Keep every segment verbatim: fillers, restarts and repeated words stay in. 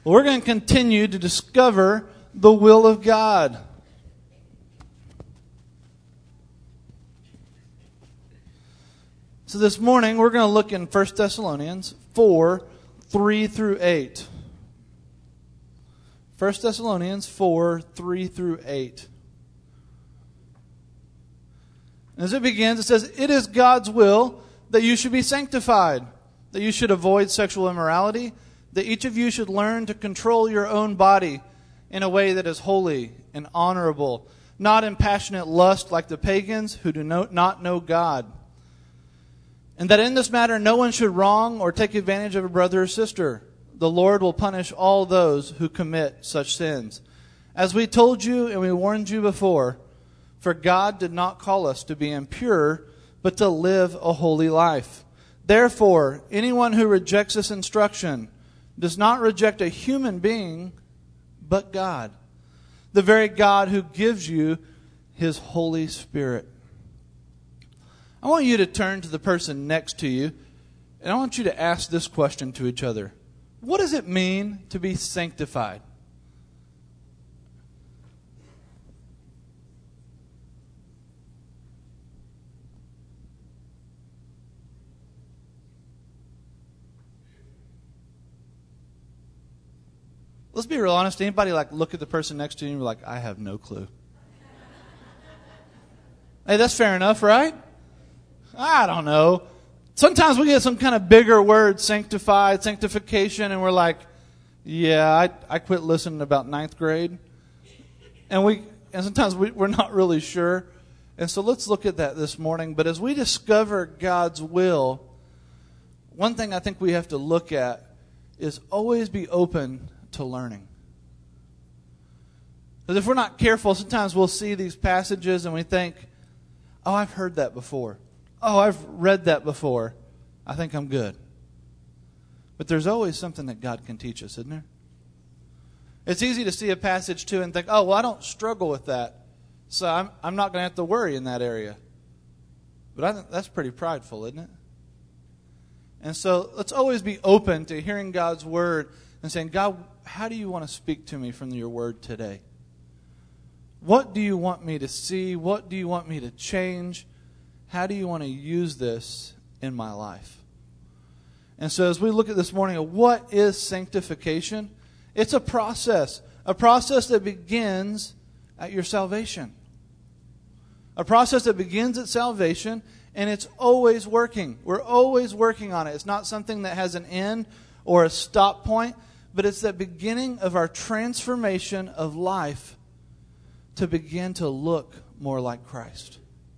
Well, we're going to continue to discover the will of God. So this morning, we're going to look in First Thessalonians four, three through eight. First Thessalonians four, three through eight. As it begins, it says, "It is God's will that you should be sanctified, that you should avoid sexual immorality, that each of you should learn to control your own body in a way that is holy and honorable, not in passionate lust like the pagans who do not know God. And that in this matter no one should wrong or take advantage of a brother or sister. The Lord will punish all those who commit such sins. As we told you and we warned you before, for God did not call us to be impure, but to live a holy life. Therefore, anyone who rejects this instruction does not reject a human being, but God, the very God who gives you His Holy Spirit." I want you to turn to the person next to you, and I want you to ask this question to each other. What does it mean to be sanctified? Let's be real honest. Anybody like look at the person next to you and be like, I have no clue? Hey, that's fair enough, right? I don't know. Sometimes we get some kind of bigger word, sanctified, sanctification, and we're like, yeah, I, I quit listening about ninth grade. And we and sometimes we, we're not really sure. And so let's look at that this morning. But as we discover God's will, one thing I think we have to look at is always be open to learning. Because if we're not careful, sometimes we'll see these passages and we think, oh, I've heard that before. Oh, I've read that before. I think I'm good. But there's always something that God can teach us, isn't there? It's easy to see a passage too and think, oh, well, I don't struggle with that, so I'm, I'm not going to have to worry in that area. But I think that's pretty prideful, isn't it? And so let's always be open to hearing God's word and saying, God, how do you want to speak to me from your word today? What do you want me to see? What do you want me to change? How do you want to use this in my life? And so as we look at this morning, what is sanctification? It's a process. A process that begins at your salvation. A process that begins at salvation, and it's always working. We're always working on it. It's not something that has an end or a stop point, but it's that beginning of our transformation of life to begin to look more like Christ.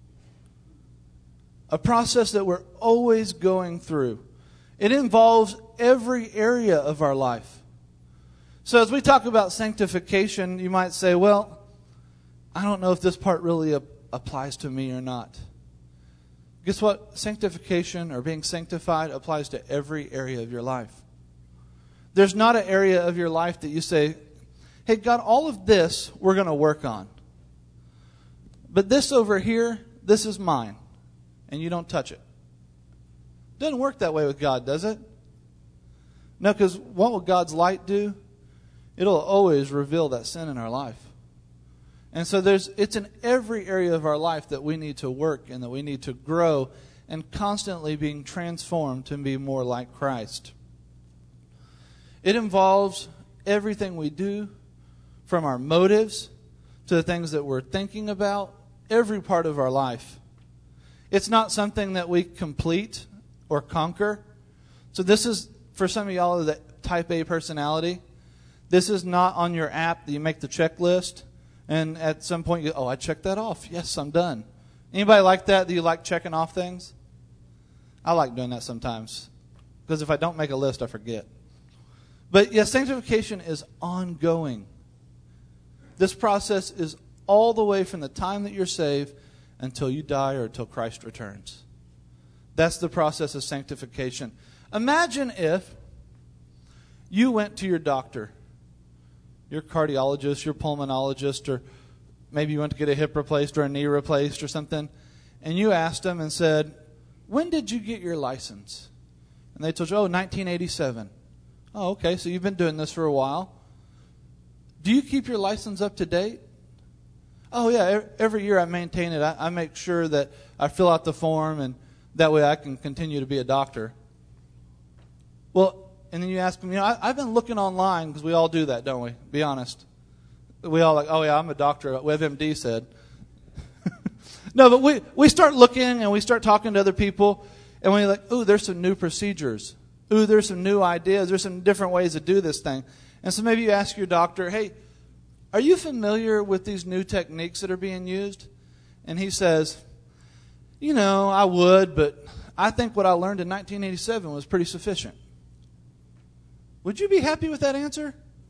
A process that we're always going through. It involves every area of our life. So as we talk about sanctification, you might say, well, I don't know if this part really ap- applies to me or not. Guess what? Sanctification or being sanctified applies to every area of your life. There's not an area of your life that you say, hey, God, all of this we're going to work on. But this over here, this is mine. And you don't touch it. Doesn't work that way with God, does it? No, because what will God's light do? It'll always reveal that sin in our life. And so there's it's in every area of our life that we need to work and that we need to grow and constantly being transformed to be more like Christ. It involves everything we do, from our motives to the things that we're thinking about, every part of our life. It's not something that we complete or conquer. So this is, for some of y'all, the type A personality. This is not on your app that you make the checklist, and at some point you go, oh, I checked that off. Yes, I'm done. Anybody like that? Do you like checking off things? I like doing that sometimes, because if I don't make a list, I forget. But yes, sanctification is ongoing. This process is all the way from the time that you're saved until you die or until Christ returns. That's the process of sanctification. Imagine if you went to your doctor, your cardiologist, your pulmonologist, or maybe you went to get a hip replaced or a knee replaced or something, and you asked them and said, when did you get your license? And they told you, oh, nineteen eighty-seven. Oh, okay, so you've been doing this for a while. Do you keep your license up to date? Oh, yeah, every year I maintain it. I, I make sure that I fill out the form, and that way I can continue to be a doctor. Well, and then you ask them, you know, I, I've been looking online, because we all do that, don't we? Be honest. We all like, oh, yeah, I'm a doctor. WebMD said. No, but we, we start looking, and we start talking to other people, and we're like, ooh, there's some new procedures. Ooh, there's some new ideas. There's some different ways to do this thing. And so maybe you ask your doctor, hey, are you familiar with these new techniques that are being used? And he says, you know, I would, but I think what I learned in nineteen eighty-seven was pretty sufficient. Would you be happy with that answer?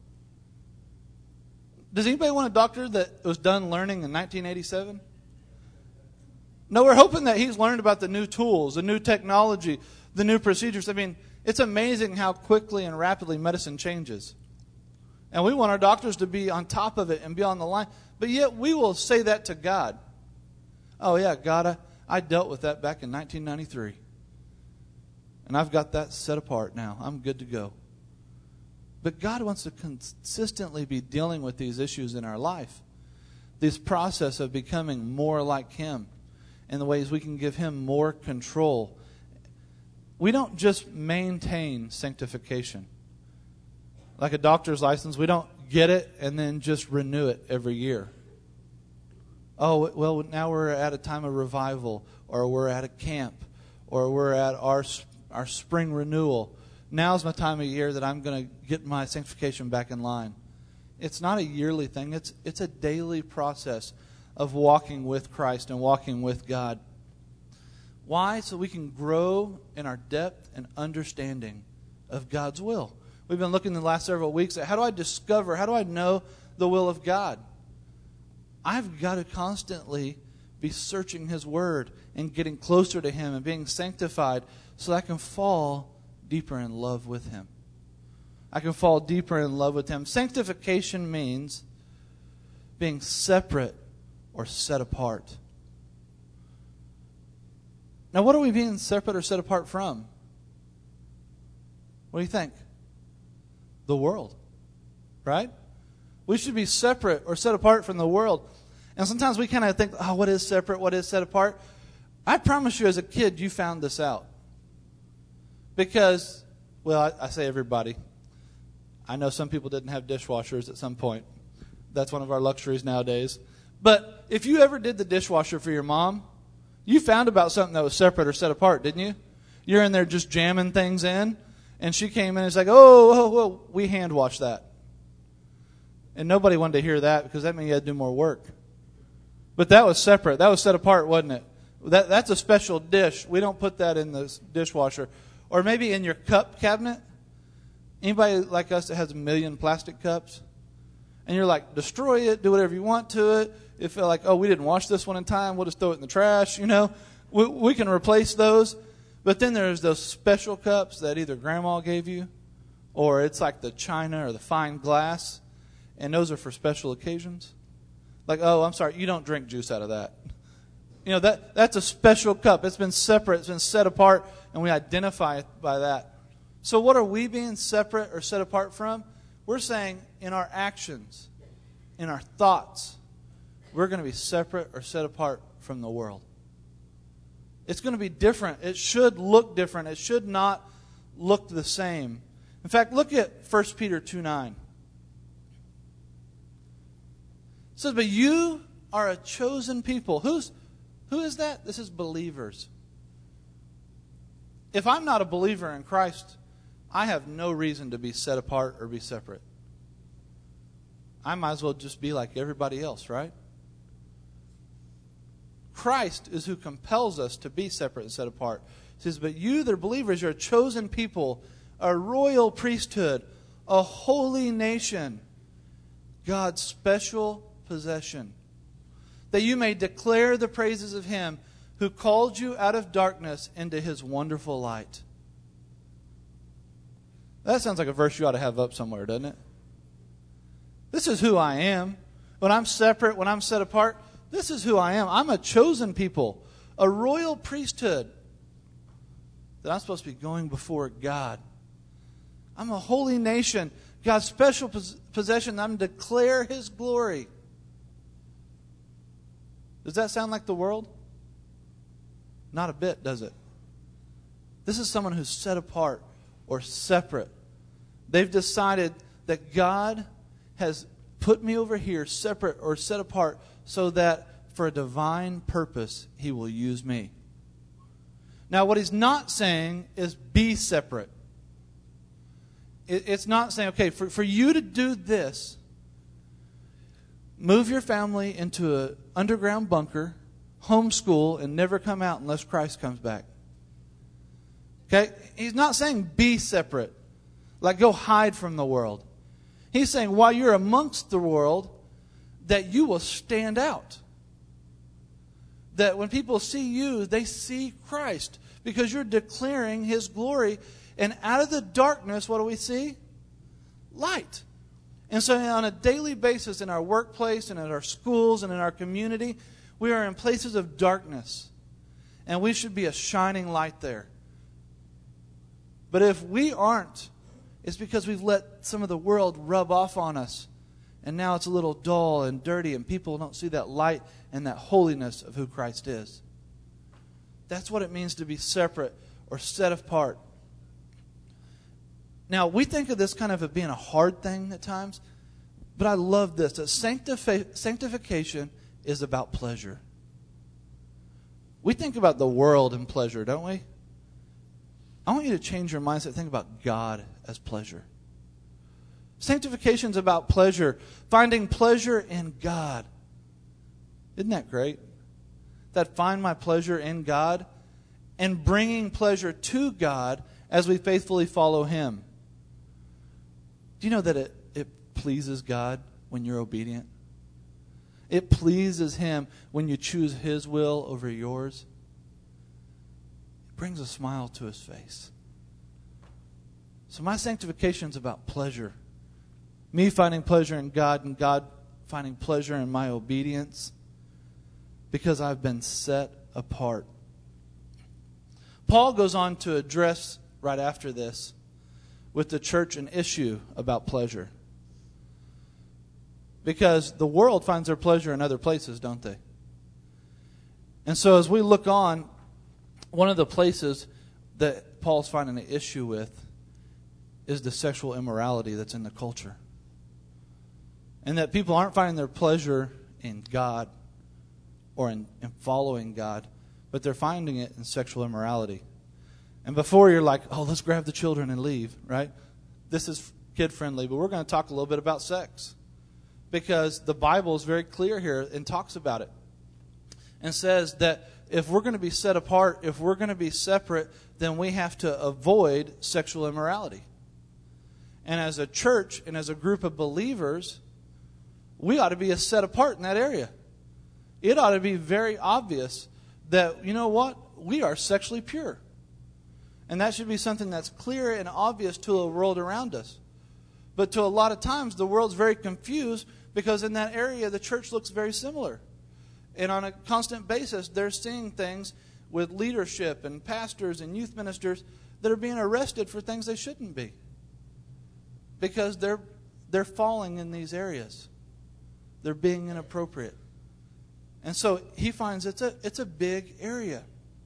Does anybody want a doctor that was done learning in nineteen eighty-seven? No, we're hoping that he's learned about the new tools, the new technology, the new procedures. I mean, it's amazing how quickly and rapidly medicine changes. And we want our doctors to be on top of it and be on the line. But yet we will say that to God. Oh, yeah, God, I, I dealt with that back in nineteen ninety-three. And I've got that set apart now. I'm good to go. But God wants to consistently be dealing with these issues in our life. This process of becoming more like Him in the ways we can give Him more control. We don't just maintain sanctification. Like a doctor's license, we don't get it and then just renew it every year. Oh, well, now we're at a time of revival, or we're at a camp, or we're at our our spring renewal. Now's my time of year that I'm going to get my sanctification back in line. It's not a yearly thing. It's it's a daily process of walking with Christ and walking with God. Why? So we can grow in our depth and understanding of God's will. We've been looking the last several weeks at how do I discover, how do I know the will of God? I've got to constantly be searching His Word and getting closer to Him and being sanctified so that I can fall deeper in love with Him. I can fall deeper in love with Him. Sanctification means being separate or set apart. Now, what are we being separate or set apart from? What do you think? The world, right? We should be separate or set apart from the world. And sometimes we kind of think, oh, what is separate? What is set apart? I promise you as a kid, you found this out. Because, well, I, I say everybody. I know some people didn't have dishwashers at some point. That's one of our luxuries nowadays. But if you ever did the dishwasher for your mom, you found about something that was separate or set apart, didn't you? You're in there just jamming things in. And she came in and was like, oh, oh, oh, we hand washed that. And nobody wanted to hear that because that meant you had to do more work. But that was separate. That was set apart, wasn't it? That That's a special dish. We don't put that in the dishwasher. Or maybe in your cup cabinet. Anybody like us that has a million plastic cups? And you're like, destroy it, do whatever you want to it. It felt like, oh, we didn't wash this one in time. We'll just throw it in the trash, you know. We, we can replace those. But then there's those special cups that either grandma gave you, or it's like the china or the fine glass, and those are for special occasions. Like, oh, I'm sorry, you don't drink juice out of that. You know, that that's a special cup. It's been separate, it's been set apart, and we identify it by that. So what are we being separate or set apart from? We're saying in our actions, in our thoughts, we're going to be separate or set apart from the world. It's going to be different. It should look different. It should not look the same. In fact, look at First Peter two nine. It says, but you are a chosen people. Who's, who is that? This is believers. If I'm not a believer in Christ, I have no reason to be set apart or be separate. I might as well just be like everybody else, right? Christ is who compels us to be separate and set apart. He says, but you that are believers, you're a chosen people, a royal priesthood, a holy nation, God's special possession, that you may declare the praises of Him who called you out of darkness into His wonderful light. That sounds like a verse you ought to have up somewhere, doesn't it? This is who I am. When I'm separate, when I'm set apart, this is who I am. I'm a chosen people, a royal priesthood, that I'm supposed to be going before God, I'm a holy nation, God's special pos- possession. I'm to declare His glory. Does that sound like the world? Not a bit, does it? This is someone who's set apart or separate. They've decided that God has put me over here, separate or set apart, so that for a divine purpose, He will use me. Now, what He's not saying is be separate. It, it's not saying, okay, for, for you to do this, move your family into an underground bunker, homeschool, and never come out unless Christ comes back. Okay? He's not saying be separate, like go hide from the world. He's saying while you're amongst the world, that you will stand out. That when people see you, they see Christ, because you're declaring His glory. And out of the darkness, what do we see? Light. And so on a daily basis in our workplace and in our schools and in our community, we are in places of darkness. And we should be a shining light there. But if we aren't, it's because we've let some of the world rub off on us. And now it's a little dull and dirty, and people don't see that light and that holiness of who Christ is. That's what it means to be separate or set apart. Now, we think of this kind of as being a hard thing at times, but I love this. That sanctifi- sanctification is about pleasure. We think about the world and pleasure, don't we? I want you to change your mindset. Think about God as pleasure. Sanctification is about pleasure, finding pleasure in God. Isn't that great? That find my pleasure in God and bringing pleasure to God as we faithfully follow Him. Do you know that it, it pleases God when you're obedient? It pleases Him when you choose His will over yours. It brings a smile to His face. So my sanctification is about pleasure. Me finding pleasure in God and God finding pleasure in my obedience, because I've been set apart. Paul goes on to address right after this with the church an issue about pleasure. Because the world finds their pleasure in other places, don't they? And so as we look on, one of the places that Paul's finding an issue with is the sexual immorality that's in the culture. And that people aren't finding their pleasure in God or in, in following God, but they're finding it in sexual immorality. And before you're like, oh, let's grab the children and leave, right? This is kid-friendly, but we're going to talk a little bit about sex. Because the Bible is very clear here and talks about it. And says that if we're going to be set apart, if we're going to be separate, then we have to avoid sexual immorality. And as a church and as a group of believers, we ought to be set apart in that area. It ought to be very obvious that, you know what, we are sexually pure. And that should be something that's clear and obvious to the world around us. But to a lot of times, the world's very confused because in that area, the church looks very similar. And on a constant basis, they're seeing things with leadership and pastors and youth ministers that are being arrested for things they shouldn't be. Because they're they're falling in these areas. They're being inappropriate. And so he finds it's a it's a big area.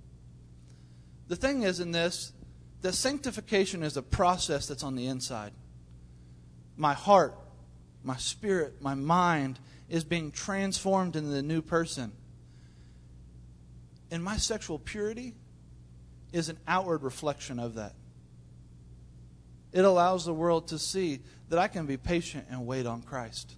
The thing is in this, that sanctification is a process that's on the inside. My heart, my spirit, my mind is being transformed into the new person. And my sexual purity is an outward reflection of that. It allows the world to see that I can be patient and wait on Christ.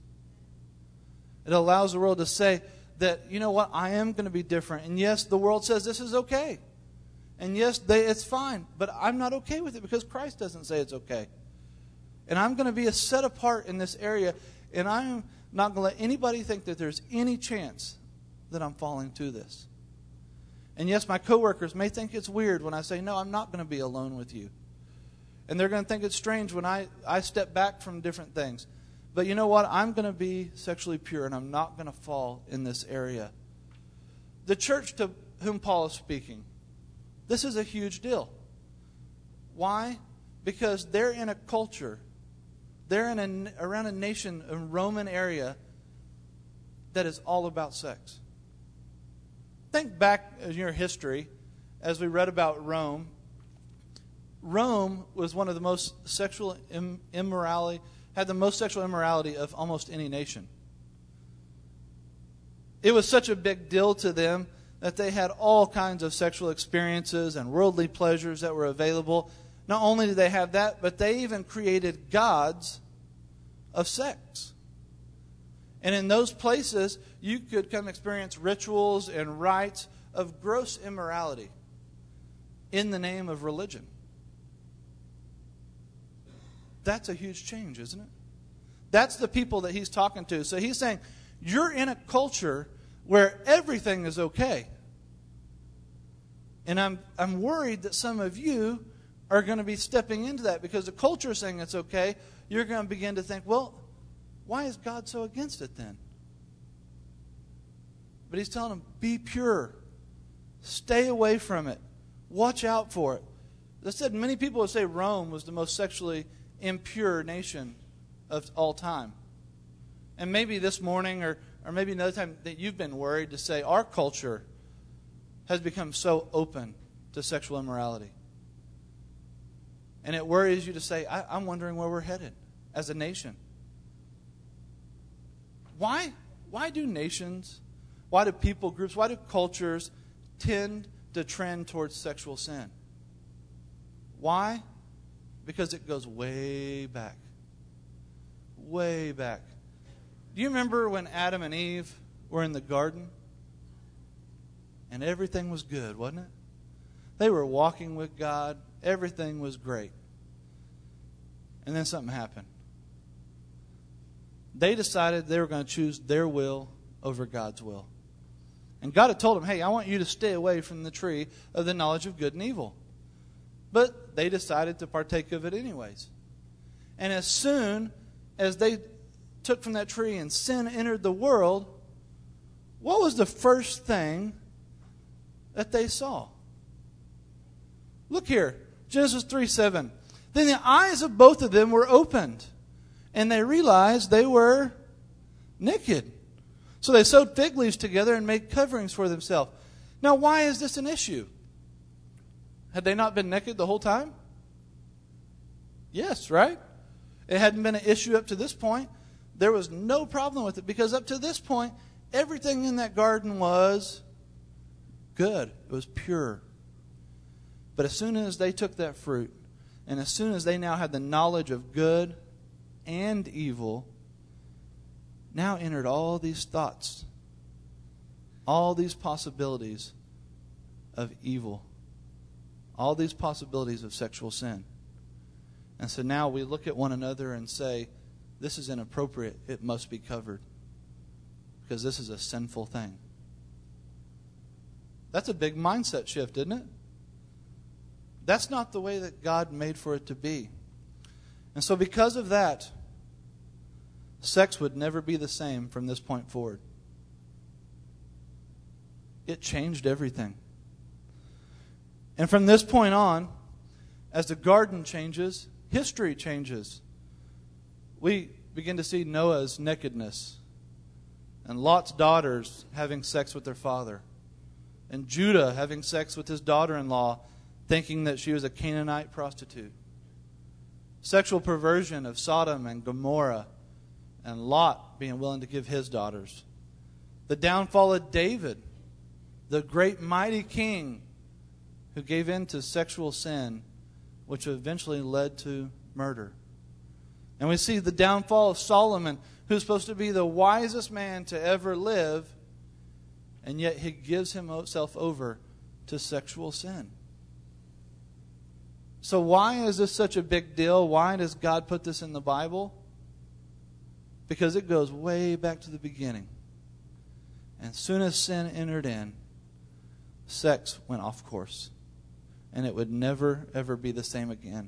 It allows the world to say that, you know what, I am going to be different. And yes, the world says this is okay. And yes, they, it's fine. But I'm not okay with it because Christ doesn't say it's okay. And I'm going to be a set apart in this area. And I'm not going to let anybody think that there's any chance that I'm falling to this. And yes, my coworkers may think it's weird when I say, no, I'm not going to be alone with you. And they're going to think it's strange when I, I step back from different things. But you know what? I'm going to be sexually pure and I'm not going to fall in this area. The church to whom Paul is speaking, this is a huge deal. Why? Because they're in a culture, they're in a, around a nation, a Roman area, that is all about sex. Think back in your history, as we read about Rome. Rome was one of the most sexual immorality, had the most sexual immorality of almost any nation. It was such a big deal to them that they had all kinds of sexual experiences and worldly pleasures that were available. Not only did they have that, but they even created gods of sex. And in those places, you could come experience rituals and rites of gross immorality in the name of religion. That's a huge change, isn't it? That's the people that he's talking to. So he's saying, you're in a culture where everything is okay. And I'm I'm worried that some of you are going to be stepping into that because the culture is saying it's okay. You're going to begin to think, well, why is God so against it then? But he's telling them, be pure. Stay away from it. Watch out for it. As I said, many people would say Rome was the most sexually impure nation of all time. And maybe this morning or, or maybe another time that you've been worried to say our culture has become so open to sexual immorality. And it worries you to say, I, I'm wondering where we're headed as a nation. Why, why do nations, why do people groups, why do cultures tend to trend towards sexual sin? Why? Because it goes way back. Way back. Do you remember when Adam and Eve were in the garden? And everything was good, wasn't it? They were walking with God. Everything was great. And then something happened. They decided they were going to choose their will over God's will. And God had told them, hey, I want you to stay away from the tree of the knowledge of good and evil. But they decided to partake of it anyways. And as soon as they took from that tree and sin entered the world, what was the first thing that they saw? Look here, Genesis three seven. Then the eyes of both of them were opened, and they realized they were naked. So they sewed fig leaves together and made coverings for themselves. Now, why is this an issue? Had they not been naked the whole time? Yes, right? It hadn't been an issue up to this point. There was no problem with it because up to this point, everything in that garden was good. It was pure. But as soon as they took that fruit, and as soon as they now had the knowledge of good and evil, now entered all these thoughts, all these possibilities of evil, all these possibilities of sexual sin. And so now we look at one another and say, this is inappropriate. It must be covered because this is a sinful thing. That's a big mindset shift, isn't it? That's not the way that God made for it to be. And so because of that, sex would never be the same from this point forward. It changed everything. And from this point on, as the garden changes, history changes. We begin to see Noah's nakedness and Lot's daughters having sex with their father, and Judah having sex with his daughter-in-law, thinking that she was a Canaanite prostitute. Sexual perversion of Sodom and Gomorrah, and Lot being willing to give his daughters. The downfall of David, the great mighty king who gave in to sexual sin, which eventually led to murder. And we see the downfall of Solomon, who's supposed to be the wisest man to ever live, and yet he gives himself over to sexual sin. So why is this such a big deal? Why does God put this in the Bible? Because it goes way back to the beginning. And as soon as sin entered in, sex went off course. And it would never, ever be the same again.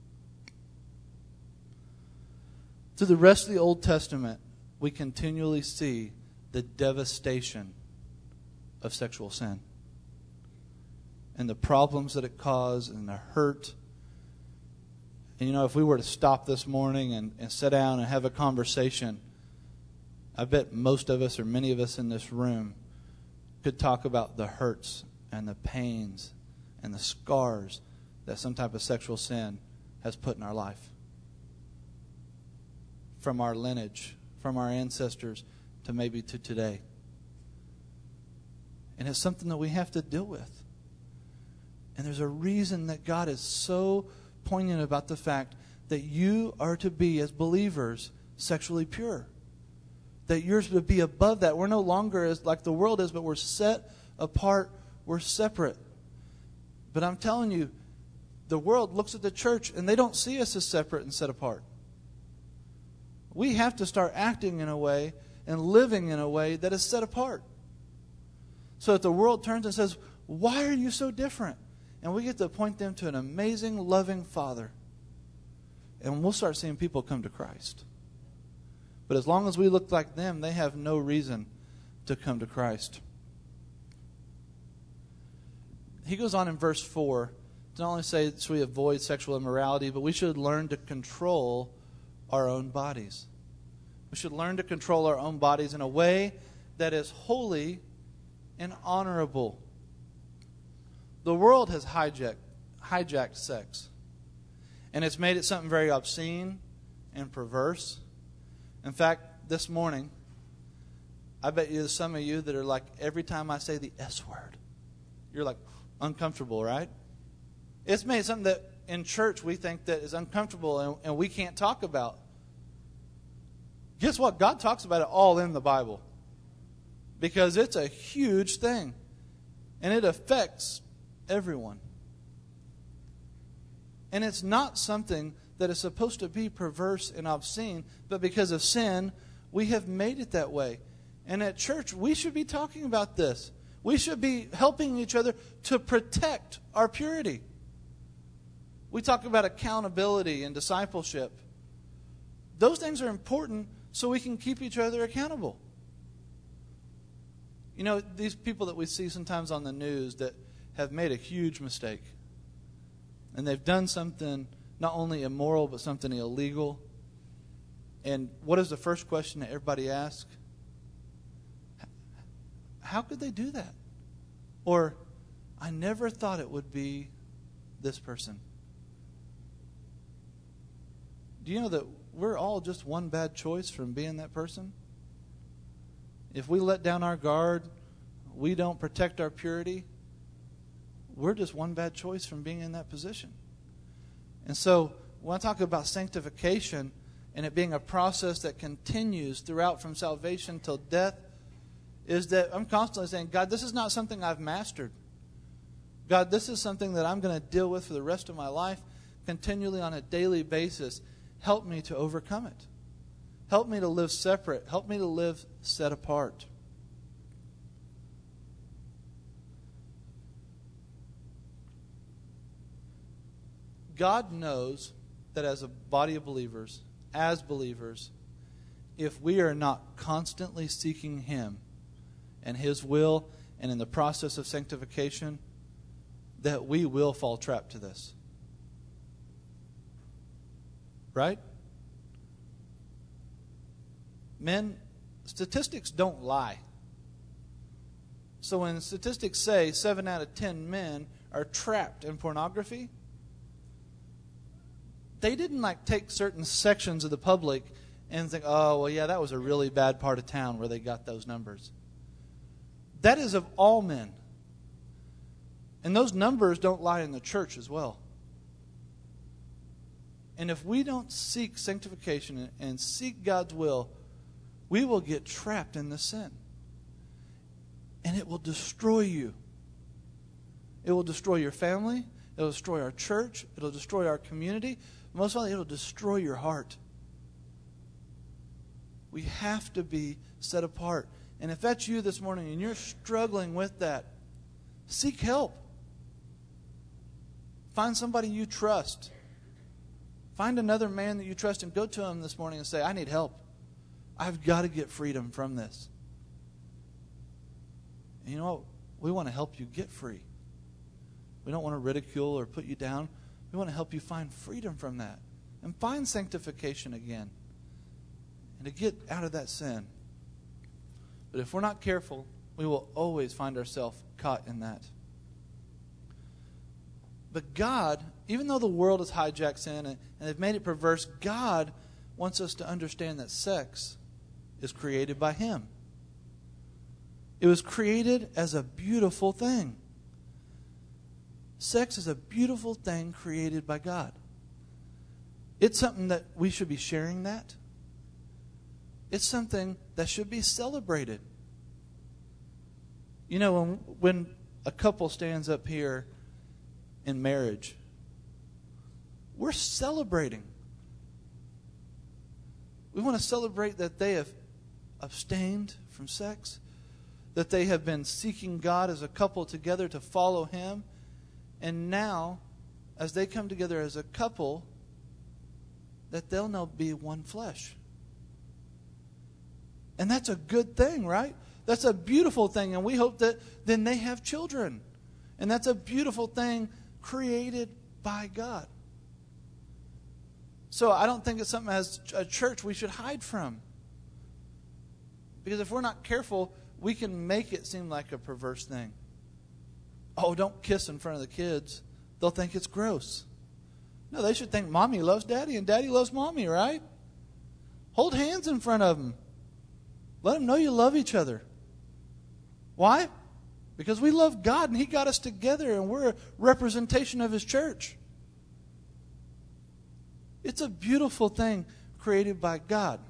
Through the rest of the Old Testament, we continually see the devastation of sexual sin. And the problems that it caused, and the hurt, And you know, if we were to stop this morning and, and sit down and have a conversation, I bet most of us or many of us in this room could talk about the hurts and the pains and the scars that some type of sexual sin has put in our life. From our lineage, from our ancestors, to maybe to today. And it's something that we have to deal with. And there's a reason that God is so poignant about the fact that you are to be, as believers, sexually pure. That you're to be above that. We're no longer as like the world is, but we're set apart. We're separate. But I'm telling you, the world looks at the church and they don't see us as separate and set apart. We have to start acting in a way and living in a way that is set apart. So that the world turns and says, why are you so different? And we get to point them to an amazing, loving Father. And we'll start seeing people come to Christ. But as long as we look like them, they have no reason to come to Christ. He goes on in verse four to not only say that we avoid sexual immorality, but we should learn to control our own bodies. We should learn to control our own bodies in a way that is holy and honorable. The world has hijacked, hijacked sex. And it's made it something very obscene and perverse. In fact, this morning, I bet you there's some of you that are like, every time I say the S word, you're like uncomfortable, right? It's made something that in church we think that is uncomfortable and, and we can't talk about. Guess what? God talks about it all in the Bible. Because it's a huge thing. And it affects everyone. And it's not something that is supposed to be perverse and obscene, but because of sin, we have made it that way. And at church, we should be talking about this. We should be helping each other to protect our purity. We talk about accountability and discipleship. Those things are important so we can keep each other accountable. You know, these people that we see sometimes on the news that have made a huge mistake. And they've done something not only immoral, but something illegal. And what is the first question that everybody asks? How could they do that? Or, I never thought it would be this person. Do you know that we're all just one bad choice from being that person? If we let down our guard, we don't protect our purity, we're just one bad choice from being in that position. And so, when I talk about sanctification and it being a process that continues throughout from salvation till death, is that I'm constantly saying, God, this is not something I've mastered. God, this is something that I'm going to deal with for the rest of my life, continually on a daily basis. Help me to overcome it. Help me to live separate. Help me to live set apart. God knows that as a body of believers, as believers, if we are not constantly seeking Him and His will and in the process of sanctification, that we will fall trap to this. Right? Men, statistics don't lie. So when statistics say seven out of ten men are trapped in pornography, they didn't like take certain sections of the public and think, oh, well, yeah, that was a really bad part of town where they got those numbers. That is of all men. And those numbers don't lie in the church as well. And if we don't seek sanctification and seek God's will, we will get trapped in the sin. And it will destroy you. It will destroy your family. It will destroy our church. It will destroy our community. Most of all, it will destroy your heart. We have to be set apart. And if that's you this morning and you're struggling with that, seek help. Find somebody you trust. Find another man that you trust and go to him this morning and say, I need help. I've got to get freedom from this. And you know what? We want to help you get free. We don't want to ridicule or put you down. We want to help you find freedom from that. and find sanctification again and to get out of that sin. But if we're not careful, we will always find ourselves caught in that. But God, even though the world has hijacked sin and they've made it perverse, God wants us to understand that sex is created by Him. It was created as a beautiful thing. Sex is a beautiful thing created by God. It's something that we should be sharing that. It's something that should be celebrated. You know, when, when a couple stands up here in marriage, we're celebrating. We want to celebrate that they have abstained from sex, that they have been seeking God as a couple together to follow Him. And now, as they come together as a couple, that they'll now be one flesh. And that's a good thing, right? That's a beautiful thing. And we hope that then they have children. And that's a beautiful thing created by God. So I don't think it's something as a church we should hide from. Because if we're not careful, we can make it seem like a perverse thing. Oh, don't kiss in front of the kids. They'll think it's gross. No, they should think mommy loves daddy and daddy loves mommy, right? Hold hands in front of them. Let them know you love each other. Why? Because we love God and He got us together and we're a representation of His church. It's a beautiful thing created by God.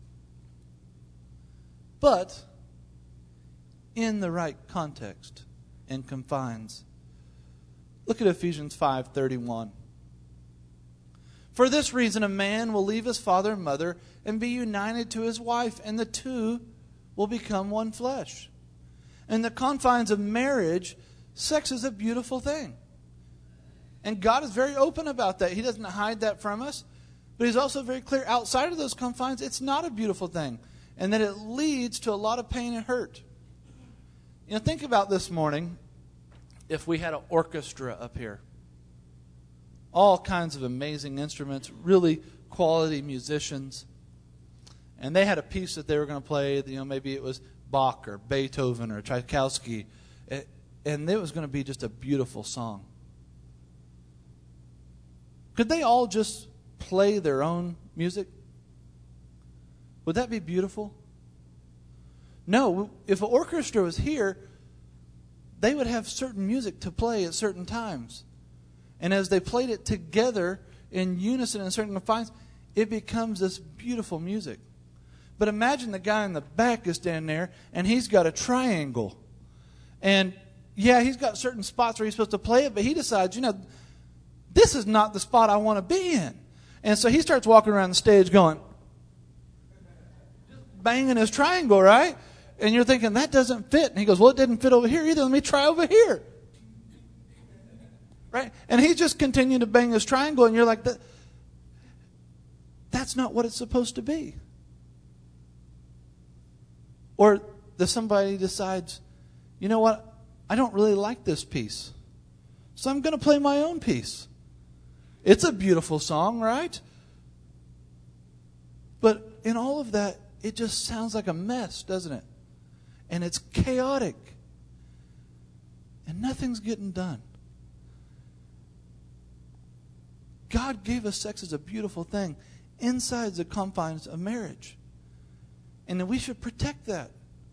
But in the right context and confines. Look at Ephesians five thirty-one. For this reason, a man will leave his father and mother and be united to his wife, and the two will become one flesh. In the confines of marriage, sex is a beautiful thing. And God is very open about that. He doesn't hide that from us. But He's also very clear outside of those confines, it's not a beautiful thing. And that it leads to a lot of pain and hurt. You know, think about this morning if we had an orchestra up here. All kinds of amazing instruments, really quality musicians. And they had a piece that they were going to play, you know, maybe it was Bach or Beethoven or Tchaikovsky. And it was going to be just a beautiful song. Could they all just play their own music? Would that be beautiful? No, if an orchestra was here, they would have certain music to play at certain times. And as they played it together in unison in certain confines, it becomes this beautiful music. But imagine the guy in the back is standing there, and he's got a triangle. And yeah, he's got certain spots where he's supposed to play it, but he decides, you know, this is not the spot I want to be in. And so he starts walking around the stage going, banging his triangle, right? And you're thinking, that doesn't fit. And he goes, well, it didn't fit over here either. Let me try over here. Right? And he just continued to bang his triangle, and you're like, that, that's not what it's supposed to be. Or that somebody decides, you know what, I don't really like this piece, so I'm going to play my own piece. It's a beautiful song, right? But in all of that, it just sounds like a mess, doesn't it? And it's chaotic. And nothing's getting done. God gave us sex as a beautiful thing inside the confines of marriage. And we should protect that.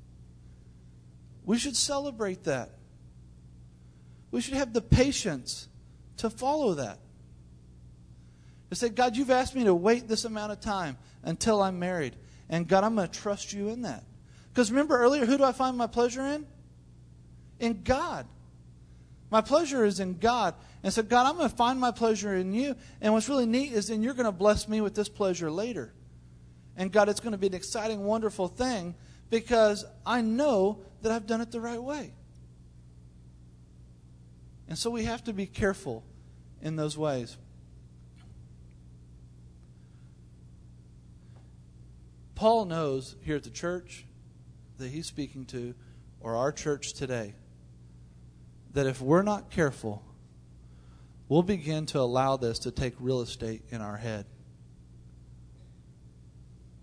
We should celebrate that. We should have the patience to follow that. To say, God, you've asked me to wait this amount of time until I'm married. And God, I'm going to trust you in that. Because remember earlier, who do I find my pleasure in? In God. My pleasure is in God. And so, God, I'm going to find my pleasure in you. And what's really neat is then you're going to bless me with this pleasure later. And God, it's going to be an exciting, wonderful thing because I know that I've done it the right way. And so we have to be careful in those ways. Paul knows here at the church that he's speaking to, or our church today, that if we're not careful, we'll begin to allow this to take real estate in our head.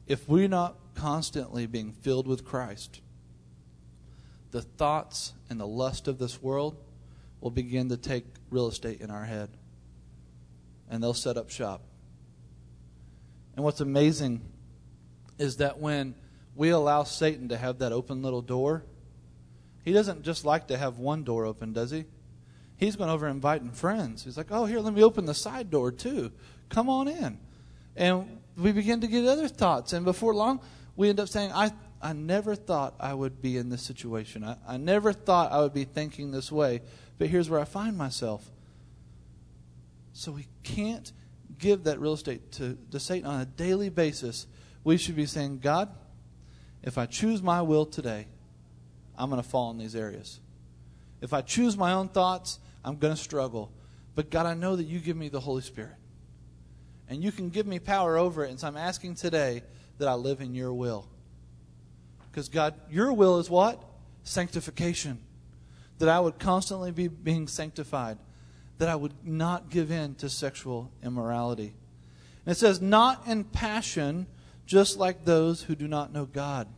if we're not constantly being filled with Christ, the thoughts and the lust of this world will begin to take real estate in our head. And they'll set up shop. And what's amazing is that when we allow Satan to have that open little door, he doesn't just like to have one door open, does he? He's going over inviting friends. He's like, oh, here, let me open the side door too. Come on in. And we begin to get other thoughts. And before long, we end up saying, I, I never thought I would be in this situation. I, I never thought I would be thinking this way. But here's where I find myself. So we can't give that real estate to, to Satan on a daily basis. We should be saying, God, if I choose my will today, I'm going to fall in these areas. If I choose my own thoughts, I'm going to struggle. But God, I know that you give me the Holy Spirit. And you can give me power over it. And so I'm asking today that I live in your will. Because God, your will is what? Sanctification. That I would constantly be being sanctified. That I would not give in to sexual immorality. And it says, not in passion, just like those who do not know God.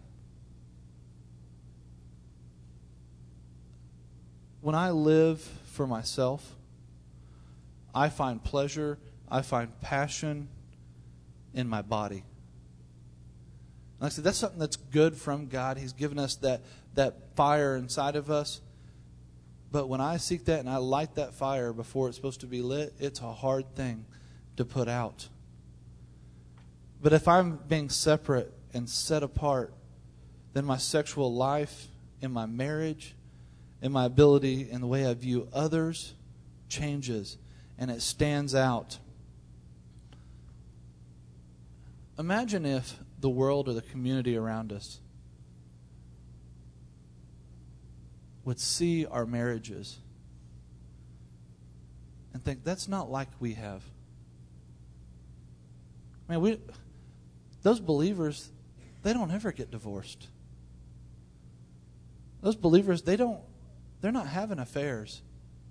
When I live for myself, I find pleasure, I find passion in my body. Like I said, that's something that's good from God. He's given us that, that fire inside of us. But when I seek that and I light that fire before it's supposed to be lit, it's a hard thing to put out. But if I'm being separate and set apart, then my sexual life, in my marriage, in my ability, in the way I view others, changes. And it stands out. Imagine if the world or the community around us would see our marriages and think, that's not like we have. I mean, we, those believers, they don't ever get divorced. Those believers, they don't, they're not having affairs.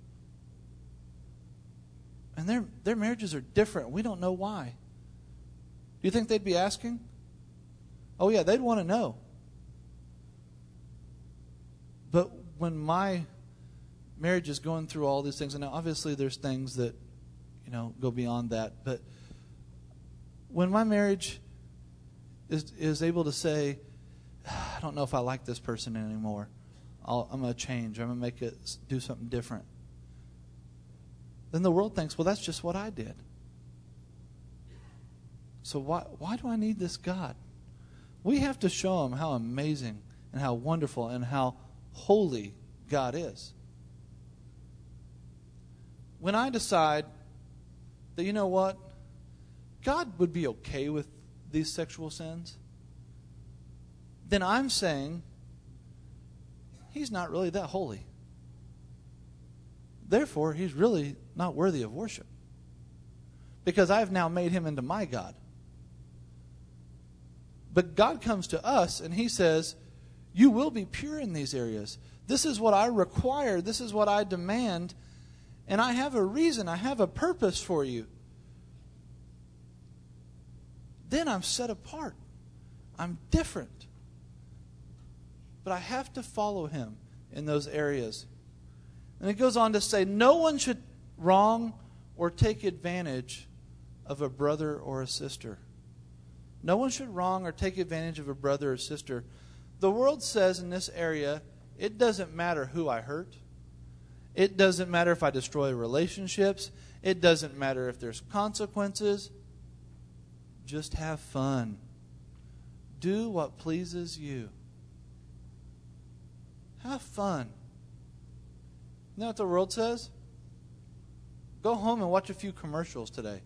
And their their marriages are different. We don't know why. Do you think they'd be asking? Oh yeah, they'd want to know. But when my marriage is going through all these things, and now obviously there's things that, you know, go beyond that, but when my marriage is is able to say, I don't know if I like this person anymore. I'll, I'm going to change. I'm going to make it do something different. Then the world thinks, well, that's just what I did. So why why do I need this God? We have to show him how amazing and how wonderful and how holy God is. When I decide that, you know what, God would be okay with these sexual sins, then I'm saying he's not really that holy. Therefore, he's really not worthy of worship. Because I've now made him into my God. But God comes to us and he says, you will be pure in these areas. This is what I require. This is what I demand. And I have a reason. I have a purpose for you. Then I'm set apart. I'm different. But I have to follow him in those areas. And it goes on to say, no one should wrong or take advantage of a brother or a sister. No one should wrong or take advantage of a brother or sister. The world says in this area, it doesn't matter who I hurt. It doesn't matter if I destroy relationships. It doesn't matter if there's consequences. Just have fun. Do what pleases you. Have fun. You know what the world says? Go home and watch a few commercials today.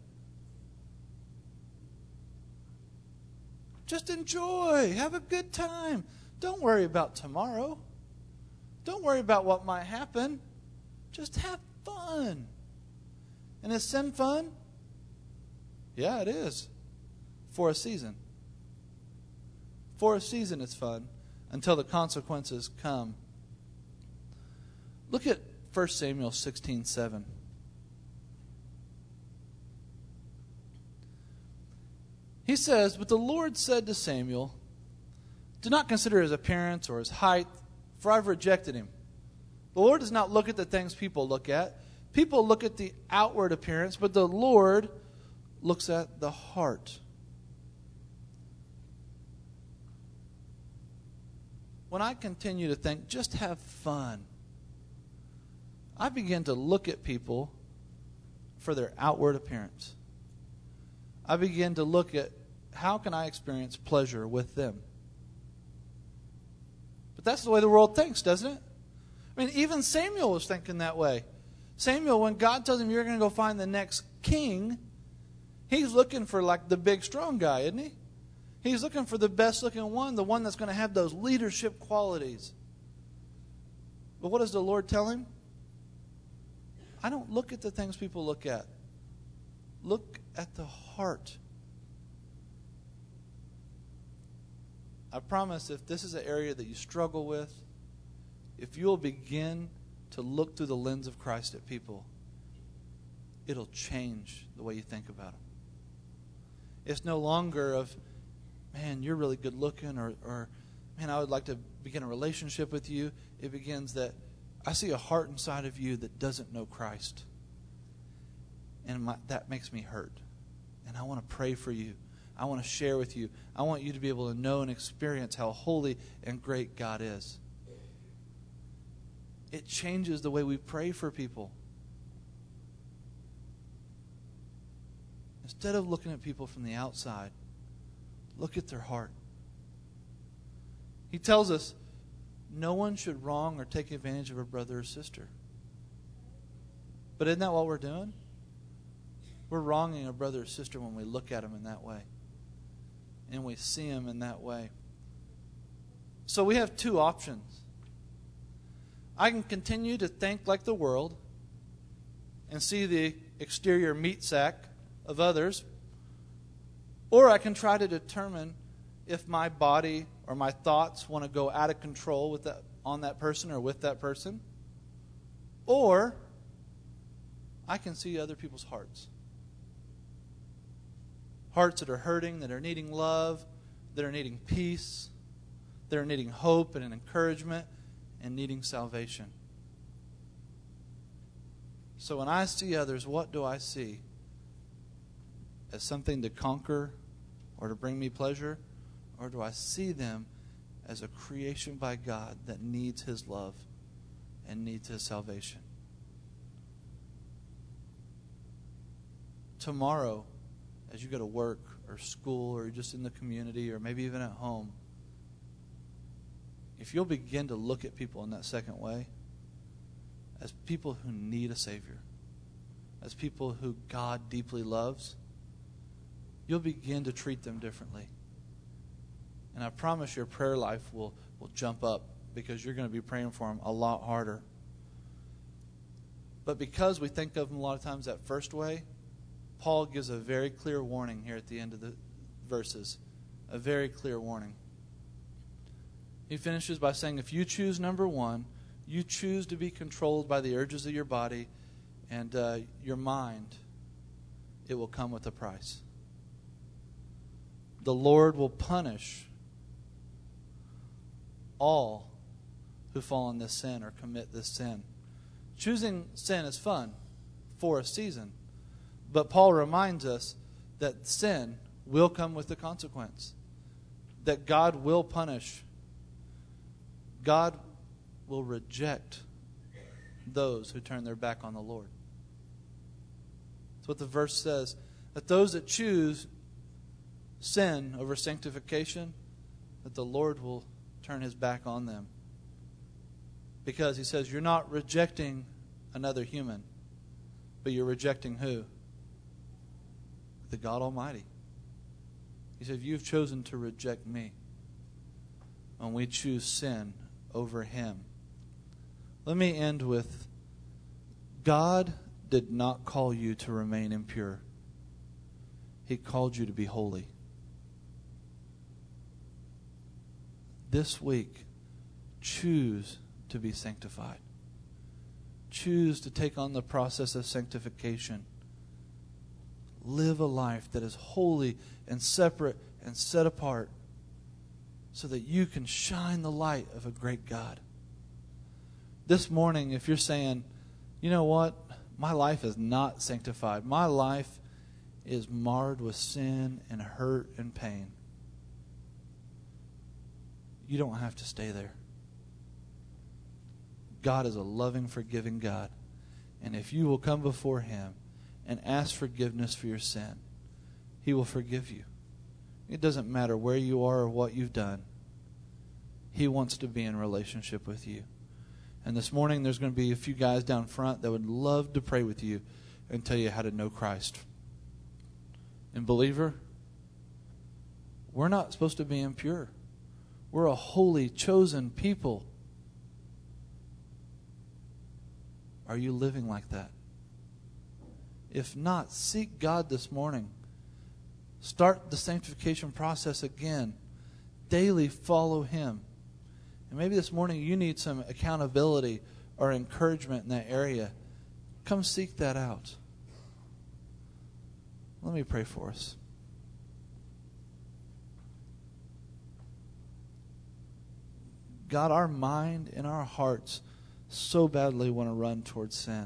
Just enjoy. Have a good time. Don't worry about tomorrow. Don't worry about what might happen. Just have fun. And is sin fun? Yeah, it is. For a season. For a season it's fun until the consequences come. Look at First Samuel sixteen seven. He He says, "But the Lord said to Samuel, do not consider his appearance or his height, for I've rejected him." The Lord does not look at the things people look at. People look at the outward appearance, but the Lord looks at the heart. When I continue to think, just have fun, I begin to look at people for their outward appearance. I begin to look at how can I experience pleasure with them. But that's the way the world thinks, doesn't it? I mean, even Samuel was thinking that way. Samuel, when God tells him you're going to go find the next king, he's looking for like the big strong guy, isn't he? He's looking for the best looking one, the one that's going to have those leadership qualities. But what does the Lord tell him? I don't look at the things people look at. Look at the heart. I promise if this is an area that you struggle with, if you'll begin to look through the lens of Christ at people, it'll change the way you think about them. It's no longer of, man, you're really good looking, or, or man, I would like to begin a relationship with you. It begins that I see a heart inside of you that doesn't know Christ. And my, that makes me hurt. And I want to pray for you. I want to share with you. I want you to be able to know and experience how holy and great God is. It changes the way we pray for people. Instead of looking at people from the outside, look at their heart. He tells us no one should wrong or take advantage of a brother or sister. But isn't that what we're doing? We're wronging a brother or sister when we look at them in that way. And we see them in that way. So we have two options. I can continue to think like the world and see the exterior meat sack of others, or I can try to determine if my body or my thoughts want to go out of control with that, on that person or with that person, or I can see other people's hearts. Hearts that are hurting, that are needing love, that are needing peace, that are needing hope and an encouragement, and needing salvation. So when I see others, what do I see? As something to conquer or to bring me pleasure? Or do I see them as a creation by God that needs His love and needs His salvation? Tomorrow, as you go to work or school or just in the community or maybe even at home, if you'll begin to look at people in that second way, as people who need a Savior, as people who God deeply loves, you'll begin to treat them differently. And I promise your prayer life will, will jump up because you're going to be praying for them a lot harder. But because we think of them a lot of times that first way, Paul gives a very clear warning here at the end of the verses. A very clear warning. He finishes by saying, if you choose number one, you choose to be controlled by the urges of your body and uh, your mind, it will come with a price. The Lord will punish all who fall in this sin or commit this sin. Choosing sin is fun for a season. But Paul reminds us that sin will come with the consequence. That God will punish. God will reject those who turn their back on the Lord. That's what the verse says. That those that choose sin over sanctification, that the Lord will turn His back on them. Because He says, you're not rejecting another human, but you're rejecting who? The God Almighty. He said, you've chosen to reject me. And we choose sin over Him. Let me end with, God did not call you to remain impure. He called you to be holy. This week, choose to be sanctified. Choose to take on the process of sanctification. live a life that is holy and separate and set apart so that you can shine the light of a great God. This morning, if you're saying, you know what, my life is not sanctified. My life is marred with sin and hurt and pain. You don't have to stay there. God is a loving, forgiving God. And if you will come before Him and ask forgiveness for your sin, He will forgive you. It doesn't matter where you are or what you've done. He wants to be in relationship with you. And this morning there's going to be a few guys down front that would love to pray with you and tell you how to know Christ. And believer, we're not supposed to be impure. We're a holy, chosen people. Are you living like that? If not, seek God this morning. Start the sanctification process again. Daily follow Him. And maybe this morning you need some accountability or encouragement in that area. Come seek that out. Let me pray for us. God, our mind and our hearts so badly want to run towards sin.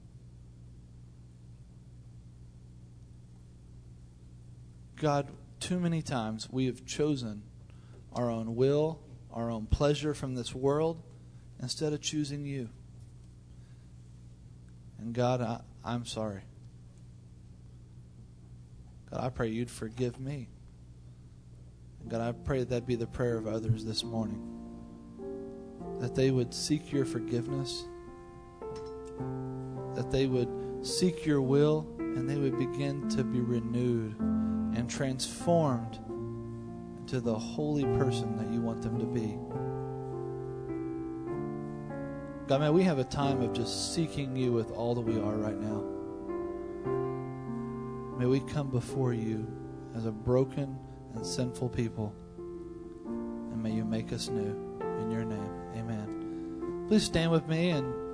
God, too many times we have chosen our own will, our own pleasure from this world, instead of choosing you. And God, I, I'm sorry. God, I pray you'd forgive me. And God, I pray that be the prayer of others this morning. That they would seek your forgiveness. That they would seek your will, and they would begin to be renewed and transformed into the holy person that you want them to be. God, may we have a time of just seeking you with all that we are right now. May we come before you as a broken and sinful people, and may you make us new. In your name, amen. Please stand with me and